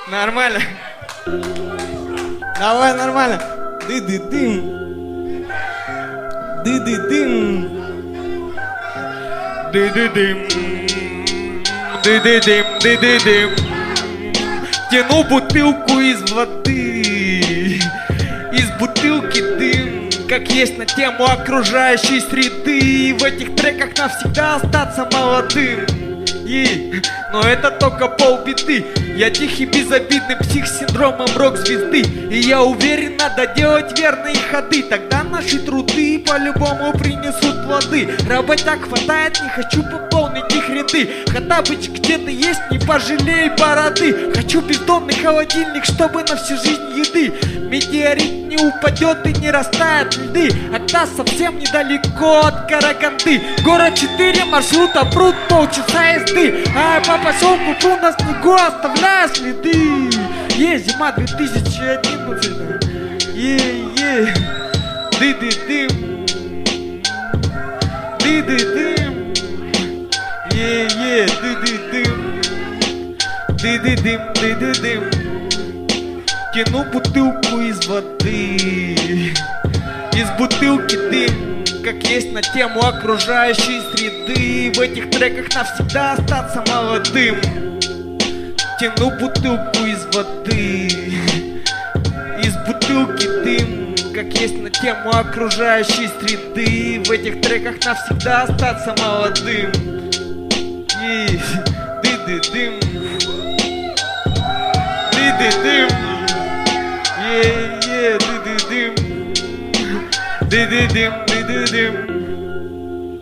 Нормально. Давай, нормально. Ды-ды-дым. Ды-ды-дым. Ды-ды-дым. Ды-ды-дым. Ды-ды-дым. Тяну бутылку из воды. Из бутылки дым. Как есть на тему окружающей среды. В этих треках навсегда остаться молодым. Но это только полбеды. Я тихий, безобидный псих с синдромом рок-звезды. И я уверен, надо делать верные ходы. Тогда наши труды по-любому принесут плоды. Работяг хватает, не хочу пополнить их ряды. Хаттабыч где-то есть, не пожалей бороды. Хочу бездонный холодильник, чтобы на всю жизнь еды. Метеорит не упадет и не растает льды. От нас совсем недалеко от Караганды. Город 4, маршрута пруд, полчаса езды. А по поселку Пу на снегу оставляя следы. Зима 2011. Ды-ды-дым. Ды-ды-дым. Ды-ды-дым. Ды-ды-дым. Ды-ды-дым. Тяну бутылку из воды. Из бутылки дым. Как есть на тему окружающей среды. В этих треках навсегда остаться молодым. Тяну бутылку из воды. Из бутылки дым. Как есть на тему окружающей среды. В этих треках навсегда остаться молодым. Ды-ды-дым. Ды-ды-дым. Ды-ды-дым. Ды-ды-дым. Ды-ды-дым.